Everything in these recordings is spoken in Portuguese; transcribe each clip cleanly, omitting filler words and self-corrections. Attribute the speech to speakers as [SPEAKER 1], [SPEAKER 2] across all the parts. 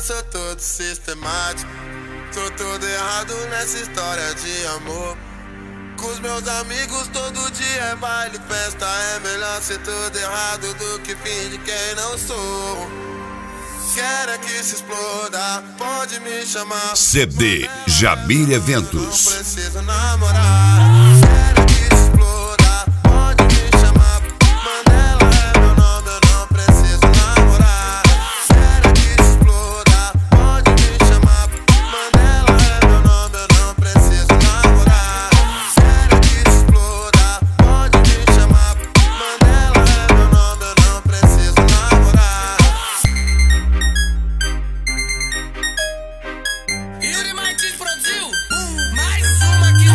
[SPEAKER 1] sou todo sistemático. Tô todo errado nessa história de amor. Com os meus amigos todo dia é baile, festa. É melhor ser todo errado do que fingir quem não sou. Quero é que se exploda, pode me chamar.
[SPEAKER 2] CD Jamil
[SPEAKER 1] Não
[SPEAKER 2] Eventos.
[SPEAKER 1] preciso namorar. Quero é que se exploda, pode me chamar. Mandela é meu nome, eu não preciso namorar. Quero é que se exploda, pode me chamar. Mandela é meu nome, eu não preciso namorar. Quero é que se exploda, pode me chamar. Mandela é meu nome, eu não preciso namorar.
[SPEAKER 3] Yuri Martins produziu mais uma aqui.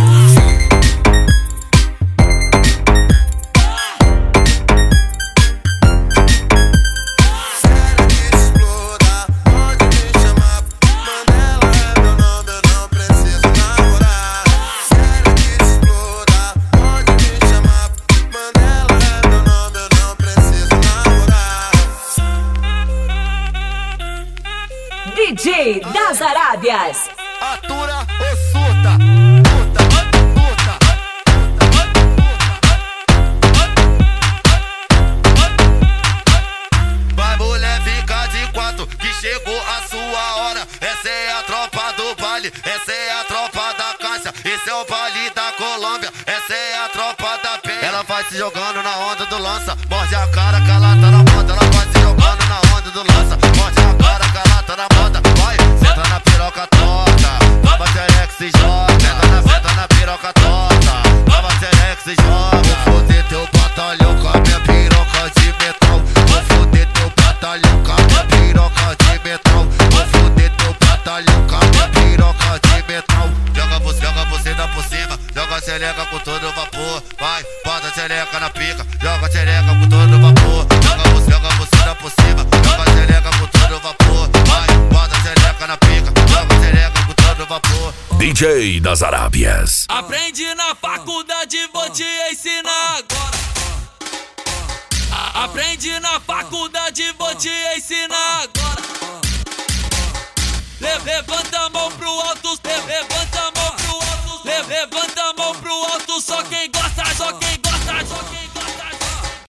[SPEAKER 1] Quero que se exploda, pode me chamar. Mandela é meu nome, eu não preciso namorar. Quero que se exploda, pode me chamar. Mandela é meu nome, eu não preciso namorar.
[SPEAKER 4] DJ das Arábias.
[SPEAKER 5] Atura ou surta? Vai mulher, fica de quatro, que chegou a sua hora. Essa é a tropa do baile, essa é a tropa da caixa. Esse é o baile da Colômbia, essa é a tropa da penha. Ela vai se jogando na onda do lança, morde a cara que ela tá na moda. Ela vai se jogando na onda do lança, morde a cara que ela tá na moda. Vai, senta na piroca torta, toma xereca se joga. Senta na piroca torta, toma xereca se joga. Vou foder teu batalhão com a minha piroca de metal. Vou foder teu batalhão com a minha piroca de metal. Vou foder teu batalhão com a minha piroca de metal. Joga você dá por cima, joga a xereca com todo vapor. Vai, bota a xereca na pica, joga a xereca com todo vapor. Joga você dá por cima, joga a xereca com todo vapor. Vai, bota a xereca na pica, joga a xereca com todo vapor.
[SPEAKER 2] DJ das Arábias.
[SPEAKER 3] Aprendi na faculdade, vou te ensinar agora. Aprendi na faculdade, vou te ensinar agora.